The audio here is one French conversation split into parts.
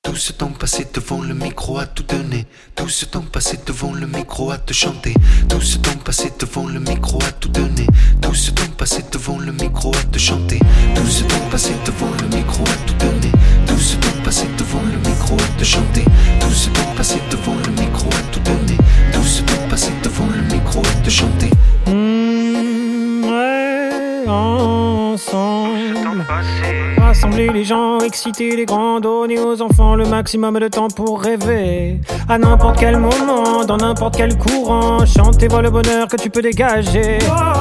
Tout ce temps passé devant le micro à tout donner. Tout ce temps passé devant le micro à te chanter. Tout ce temps passé devant le micro à tout donner. Tout ce temps passé devant le micro à te chanter. Tout ce temps passé devant le micro à tout donner. Tout ce temps passé devant le micro à te chanter. Tout ce temps passé devant le micro à tout donner. Tout ce temps passé devant le micro à te chanter. Ouais, ensemble. Rassembler les gens, exciter les grands, donner aux enfants le maximum de temps pour rêver. À n'importe quel moment, dans n'importe quel courant, chanter voit le bonheur que tu peux dégager.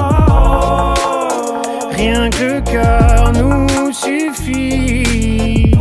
Rien que le cœur nous suffit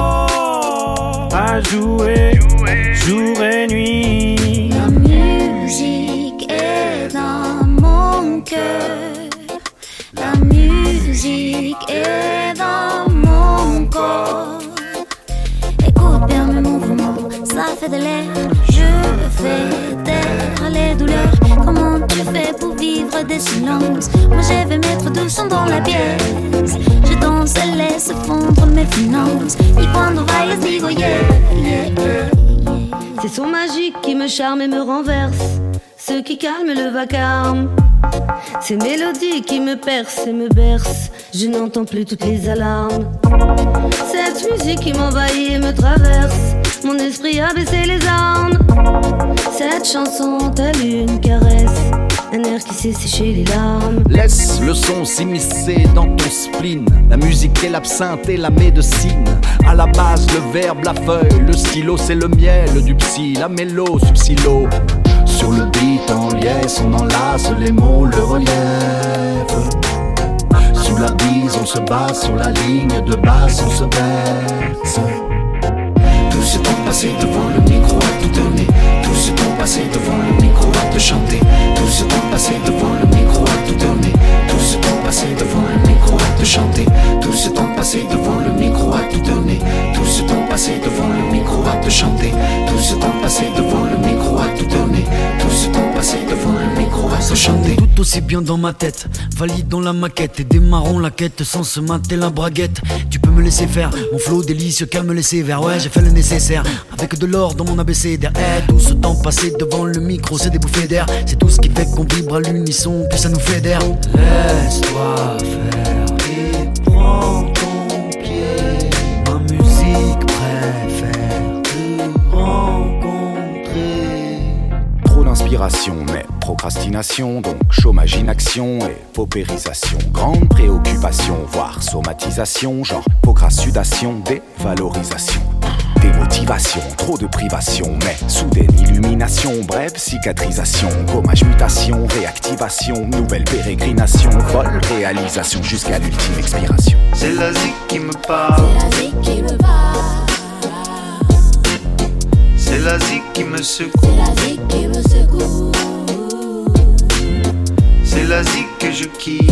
à jouer jour et nuit. La musique est dans mon cœur. La musique est dans mon corps. Écoute bien mes mouvements, ça fait de l'air. Je fais taire les douleurs. Comment tu fais pour vivre des silences? Moi je vais mettre du son dans la pièce. Je danse et laisse fondre mes finances. Y quando vai les digo yeah, yeah, yeah. C'est son magique qui me charme et me renverse. Ce qui calme le vacarme. Ces mélodies qui me percent et me bercent. Je n'entends plus toutes les alarmes. Cette musique qui m'envahit et me traverse. Mon esprit a baissé les armes. Cette chanson telle une caresse. Un air qui sait sécher les larmes. Laisse le son s'immiscer dans ton spleen. La musique est l'absinthe et la médecine. À la base le verbe, la feuille, le stylo c'est le miel du psy. La mélo, subsilo. Sur le beat en liesse, on enlace les mots, le relief. Sous la bise, on se base sur la ligne de base, on se baisse. Tout ce temps passé devant le micro à tout donner. Tout ce temps passé devant le micro à te chanter. Tout ce temps passé devant le micro à tout donner. Tout ce temps passé devant le micro à te chanter. Tout ce temps passé devant le micro à tout donner. Tout ce temps passé devant le micro à te chanter. Tout ce temps passé devant le micro à tout donner. Tout ce temps passé devant le micro à te chanter. Tout aussi bien dans ma tête, validons la maquette et démarrons la quête sans se mater la braguette. Tu peux me laisser faire, mon flow délicieux calme les sévères. Ouais, j'ai fait le nécessaire, avec de l'or dans mon abécédaire. Tout ce temps passé devant le micro, c'est des bouffées d'air. C'est tout ce qui fait qu'on vibre à l'unisson, puis ça nous fait d'air. Laisse-toi faire et prends ton pied. Ma musique préfère te rencontrer. Trop d'inspiration, mais procrastination, donc chômage, inaction et paupérisation. Grande préoccupation, voire somatisation, genre procrastination, dévalorisation. Démotivation, trop de privation, mais soudaine illumination, brève cicatrisation, gommage, mutation, réactivation, nouvelle pérégrination, folle réalisation jusqu'à l'ultime expiration. C'est la zik qui me parle. C'est la zik qui me secoue. C'est la zik que je kiffe.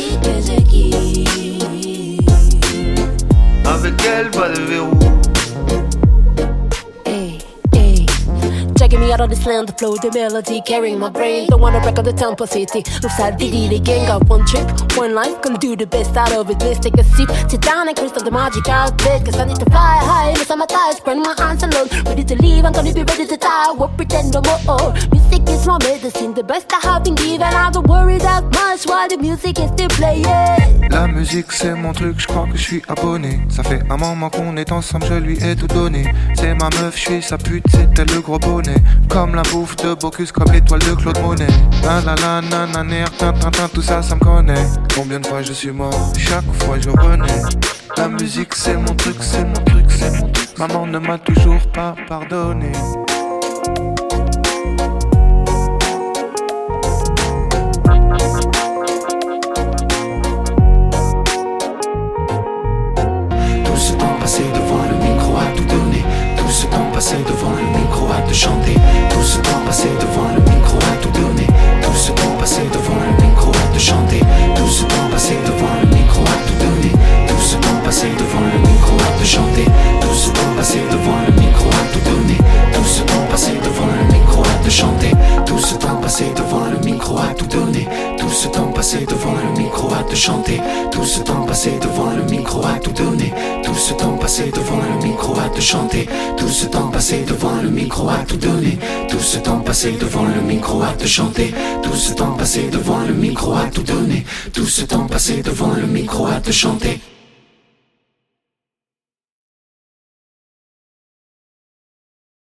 Avec elle, pas de verrou. Checking me out on the slam, the flow, the melody, carrying my brain. Don't wanna break up the tempo city. Looks like did it again. Got one trip, one life, gonna do the best out of it. Let's take a sip, sit down and crystal the magic out there. Cause I need to fly high, miss on my thighs, spread my hands alone. Ready to leave, I'm gonna be ready to die. Won't pretend no more. Music is my medicine, the best I have been given. I don't worry that much while the music is still playing. La musique c'est mon truc, je crois que je suis abonné. Ça fait un moment qu'on est ensemble, je lui ai tout donné. C'est ma meuf, je suis sa pute, c'était le gros bonnet. Comme la bouffe de Bocuse, comme l'étoile de Claude Monet. La la la nananer, tintin, tout ça, ça me connaît. Combien de fois je suis mort, chaque fois je renais. La musique c'est mon truc, c'est mon truc, c'est mon truc. Maman ne m'a toujours pas pardonné. Tout ce temps passé devant le micro à tout donner. Tout ce temps passé devant le micro à te chanter. Tout ce temps passé devant le micro à tout donner. Tout ce temps passé devant le micro à te chanter. Tout ce temps passé devant le micro à tout donner. Tout ce temps passé devant le micro à te chanter. Tout ce temps passé devant le micro à tout donner. Tout ce chanter. Tout ce temps passé devant le micro à tout donner. Tout ce temps passé devant le micro à te chanter. Tout ce temps passé devant le micro à tout donner. Tout ce temps passé devant le micro à te chanter.